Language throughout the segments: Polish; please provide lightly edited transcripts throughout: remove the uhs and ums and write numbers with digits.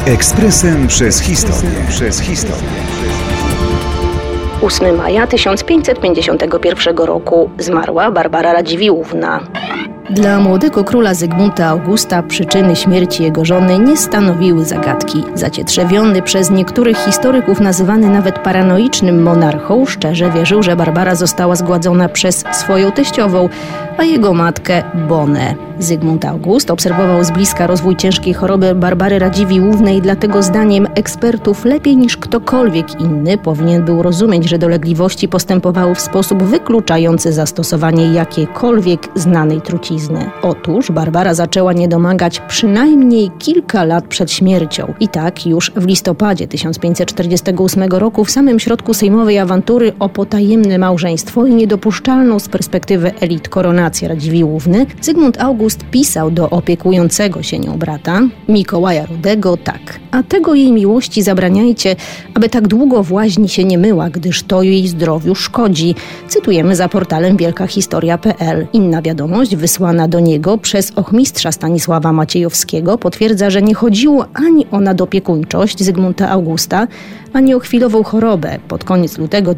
Ekspresem przez historię. 8 maja 1551 roku zmarła Barbara Radziwiłłówna. Dla młodego króla Zygmunta Augusta przyczyny śmierci jego żony nie stanowiły zagadki. Zacietrzewiony przez niektórych historyków, nazywany nawet paranoicznym monarchą, szczerze wierzył, że Barbara została zgładzona przez swoją teściową, a jego matkę Bonę. Zygmunt August obserwował z bliska rozwój ciężkiej choroby Barbary Radziwiłłównej, dlatego zdaniem ekspertów lepiej niż ktokolwiek inny powinien był rozumieć, że dolegliwości postępowały w sposób wykluczający zastosowanie jakiejkolwiek znanej trucizny. Otóż Barbara zaczęła niedomagać przynajmniej kilka lat przed śmiercią. I tak już w listopadzie 1548 roku, w samym środku sejmowej awantury o potajemne małżeństwo i niedopuszczalną z perspektywy elit koronację Radziwiłłówny, Zygmunt August pisał do opiekującego się nią brata, Mikołaja Rudego, tak: a tego jej miłości zabraniajcie, aby tak długo w łaźni się nie myła, gdyż to jej zdrowiu szkodzi. Cytujemy za portalem wielkahistoria.pl. Inna wiadomość wysłana do niego przez ochmistrza Stanisława Maciejowskiego potwierdza, że nie chodziło ani o nadopiekuńczość Zygmunta Augusta, ani o chwilową chorobę. Pod koniec lutego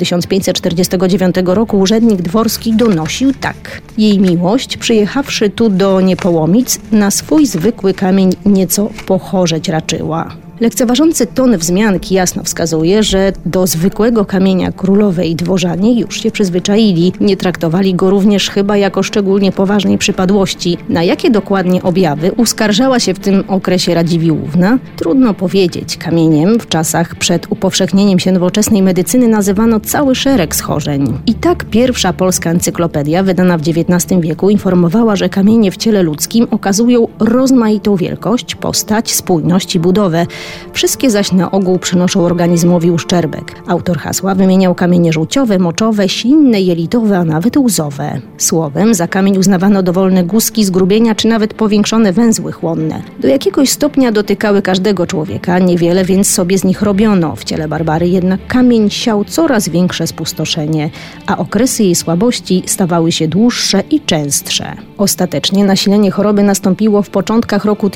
1549 roku urzędnik dworski donosił tak: jej miłość, przyjechawszy tu do Niepołomic, na swój zwykły kamień nieco pochorzeć raczyła. Lekceważący ton wzmianki jasno wskazuje, że do zwykłego kamienia królowe i dworzanie już się przyzwyczaili. Nie traktowali go również chyba jako szczególnie poważnej przypadłości. Na jakie dokładnie objawy uskarżała się w tym okresie Radziwiłłówna? Trudno powiedzieć. Kamieniem w czasach przed upowszechnieniem się nowoczesnej medycyny nazywano cały szereg schorzeń. I tak pierwsza polska encyklopedia, wydana w XIX wieku, informowała, że kamienie w ciele ludzkim okazują rozmaitą wielkość, postać, spójność i budowę. Wszystkie zaś na ogół przynoszą organizmowi uszczerbek. Autor hasła wymieniał kamienie żółciowe, moczowe, ślinne, jelitowe, a nawet łzowe. Słowem, za kamień uznawano dowolne guzki, zgrubienia czy nawet powiększone węzły chłonne. Do jakiegoś stopnia dotykały każdego człowieka, niewiele więc sobie z nich robiono. W ciele Barbary jednak kamień siał coraz większe spustoszenie, a okresy jej słabości stawały się dłuższe i częstsze. Ostatecznie nasilenie choroby nastąpiło w początkach roku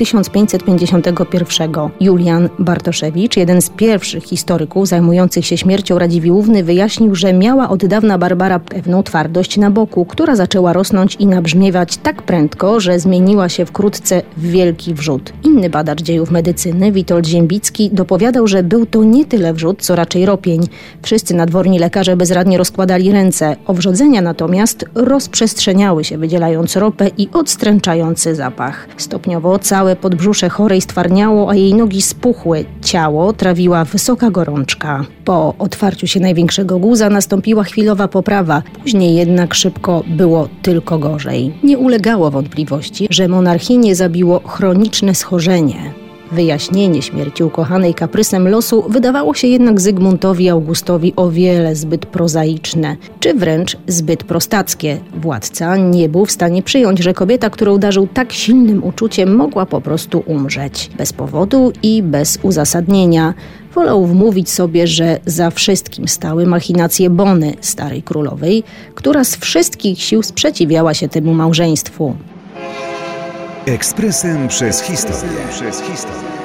1551. Julian Bartoszewicz, jeden z pierwszych historyków zajmujących się śmiercią Radziwiłłówny, wyjaśnił, że miała od dawna Barbara pewną twardość na boku, która zaczęła rosnąć i nabrzmiewać tak prędko, że zmieniła się wkrótce w wielki wrzód. Inny badacz dziejów medycyny, Witold Ziembicki, dopowiadał, że był to nie tyle wrzód, co raczej ropień. Wszyscy nadworni lekarze bezradnie rozkładali ręce. Owrzodzenia natomiast rozprzestrzeniały się, wydzielając ropę i odstręczający zapach. Stopniowo całe podbrzusze chorej stwarniało, a jej nogi spuchły. Ciało trawiła wysoka gorączka. Po otwarciu się największego guza nastąpiła chwilowa poprawa. Później jednak szybko było tylko gorzej. Nie ulegało wątpliwości, że monarchinię zabiło chroniczne schorzenie. Wyjaśnienie śmierci ukochanej kaprysem losu wydawało się jednak Zygmuntowi Augustowi o wiele zbyt prozaiczne, czy wręcz zbyt prostackie. Władca nie był w stanie przyjąć, że kobieta, którą darzył tak silnym uczuciem, mogła po prostu umrzeć. Bez powodu i bez uzasadnienia. Wolał wmówić sobie, że za wszystkim stały machinacje Bony, starej królowej, która z wszystkich sił sprzeciwiała się temu małżeństwu. Ekspresem przez historię.